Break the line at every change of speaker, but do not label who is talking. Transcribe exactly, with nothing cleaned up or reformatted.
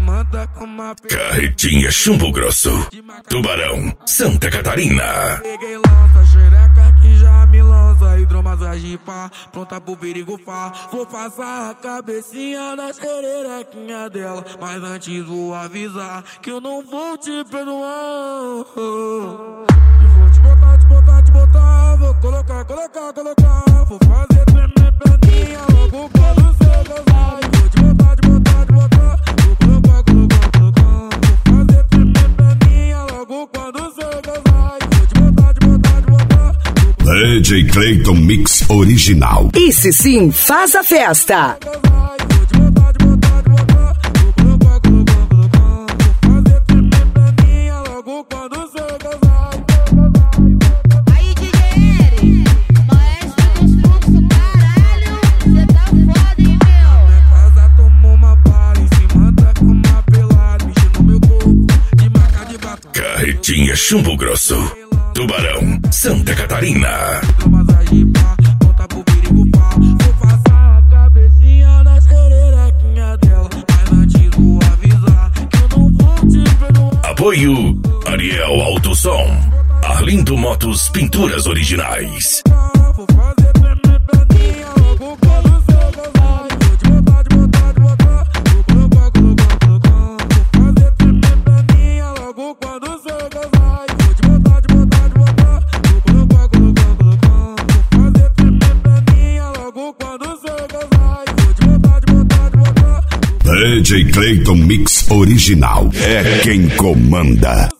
manda com uma
Carretinha Chumbo Grosso, Tubarão, Santa Catarina.
Peguei lança, xereca que já me lança. Hidromassagem pá, pronta pro perigo fá. Vou passar a cabecinha na xererequinha dela, mas antes vou avisar que eu não vou te perdoar. E vou te botar, te botar, te botar. Vou colocar, colocar, colocar. Vou fazer tremer perninha logo quando você gozar. E vou te botar, te botar, te botar. Vou colocar, colocar, colocar. Vou fazer tremer perninha logo quando você gozar. E vou te botar, te botar, te botar.
D J Clayton Mix Original.
Esse sim faz a festa.
Aí, D J Eri, maestro dos fluxos, caralho, cê tá foda, hein, meu?
Minha casa tomou uma bala em cima da cama pelada, mexendo no meu corpo de marca de batom.
Carretinha Chumbo Grosso, Tubarão, Santa Catarina.
Hidromassagem pá, pronta pro perigo fá. Vou passar a cabecinha na xererequinha dela, mas antes vou avisar que eu não vou te perdoar.
Apoio Ariel Alto Som, Arlindo Motos Pinturas Originais.
Vou fazer tremer perninha logo quando você gozar. E vou te botar, te botar, te botar. Vou colocar, colocar, colocar. Vou fazer tremer perninha logo quando você gozar. E vou te botar, te botar, te botar. Vou colocar, colocar, colocar. Vou fazer tremer perninha logo quando você gozar. E vou te botar, te botar, te botar.
D J Clayton Mix Original. É quem comanda.